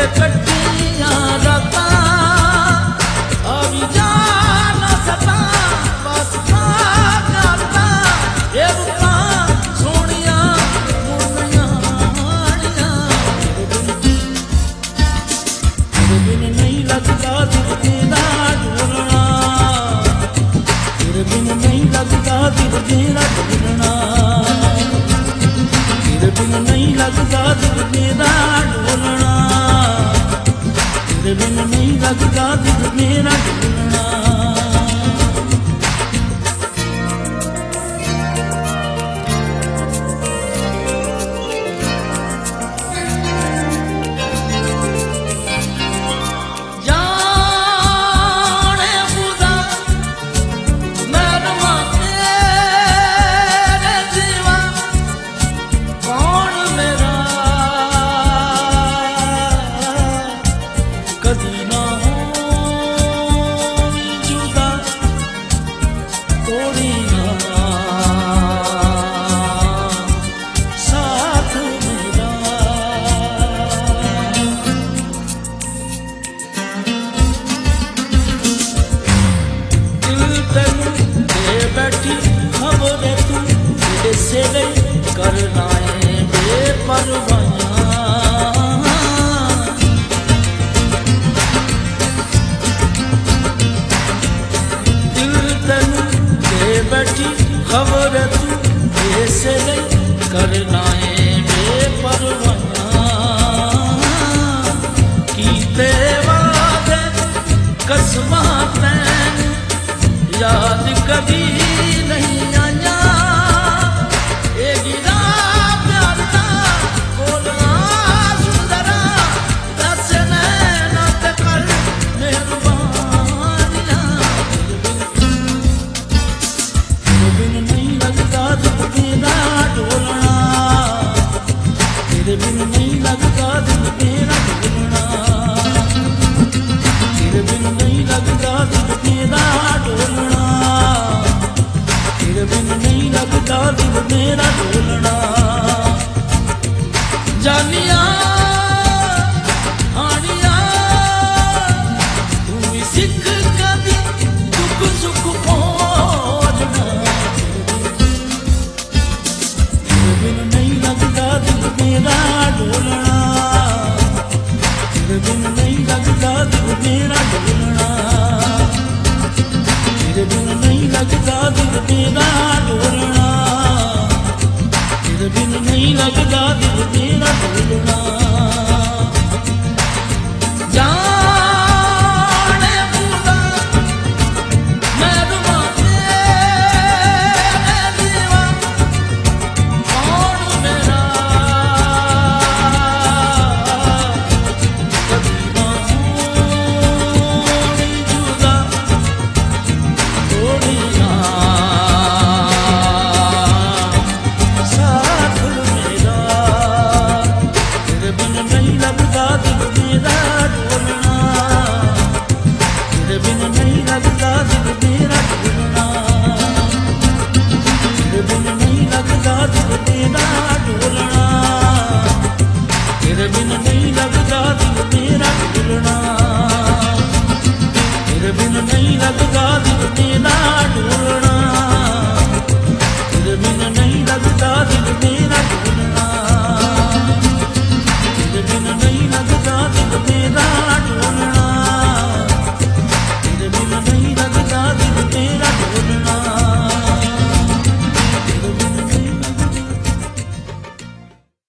कटिया राता अभी जाना सता बस जाता ये रुपा सोनिया मुनिया तेरे बिन नहीं लगता दिल तेरा ढूंढना तेरे बिन नहीं लगता दिल तेरा ढूंढना तेरे बिन नहीं लगता दिल मेरा ढूंढना तेरे बिन नहीं लगता दिल मेरा ढूंढना से करना है बेपरवाह दिल तन दे बैठी खबर तू ऐसे करना है बेपरवाह कीते वादे कसमां तैन याद कभी नहीं आया तेरे बिन नहीं लगता दिल तेरा ढूंढना तेरे बिन नहीं लगता दिल तेरा ढूंढना तेरे बिन नहीं लगता दिल मेरा ढूंढना जानिया हानिया तू भी सिख कभी दुख सुख पहुंचना तेरे बिन नहीं लगता दिल मेरा ढूंढना तेरे बिन नहीं लगता दिल मेरा ढूंढना तेरे बिन नहीं लगता दिल मेरा ढूंढना तेरे बिन नहीं लगता दिल मेरा ढूंढना।